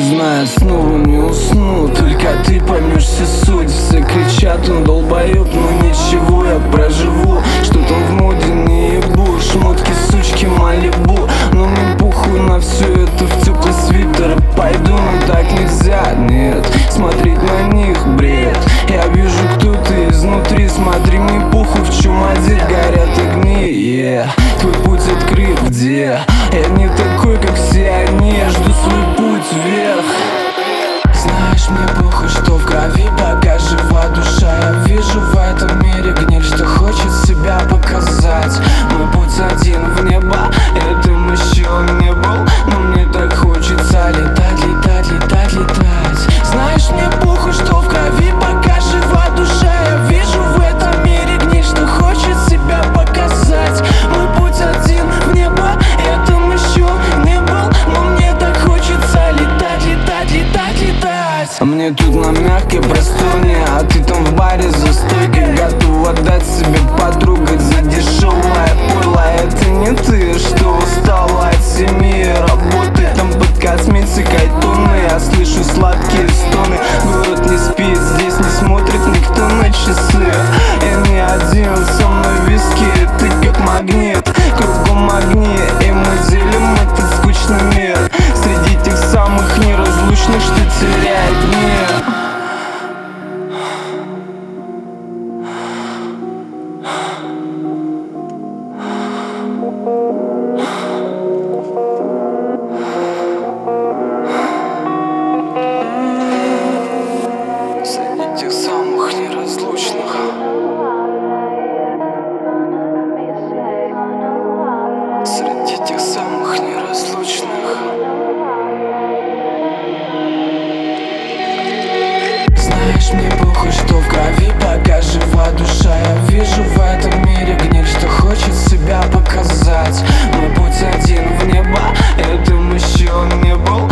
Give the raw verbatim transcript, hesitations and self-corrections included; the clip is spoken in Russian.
знаю, снова не усну, только ты поймешь всю суть. Все кричат, он долбоёб, но ничего, я проживу. Что там в моде, не ебу, шмотки, сучки, Малибу. Но мне похуй на все это, в теплый свитер пойду, но так нельзя, нет, смотреть на них бред. Я вижу, кто ты изнутри, смотри, мне похуй, в чем одет, горят огни, yeah. Твой путь открыт, где? Я не такой, как все они, я жду свой путь вверх. Знаешь, мне похуй, что в крови, пока жива душа. Я вижу в этом мире гниль, что хочет себя показать. Мой путь один в небо, этим еще не был, но мне так хочется летать, летать, летать, летать. Знаешь, мне похуй, что в крови, пока жива душа. Я вижу в этом мире гниль, что хочет себя показать. Мой путь один в небо, этим еще не был, но мне так хочется летать, летать, летать, летать. А мне тут на мягкой просторне, а ты там в баре за стойкой, готов отдать себе потрогать за дешевое пойло. Это не ты, что устала от семьи, работы там под косметикой тонны. Я слышу сладкие стоны, город не спит, здесь не смотрит никто на часы. Я не один, со мной виски, ты как магнит, кругом огни, и мы делим этот скучный мир среди тех самых неразлучных, что теряет мир. Среди тех самых неразлучных. Среди тех самых неразлучных. Знаешь, мне похуй, что в крови, пока жива душа. Я вижу в этом мире гниль, что хочет себя показать. Мой путь один в небо, этим еще не был,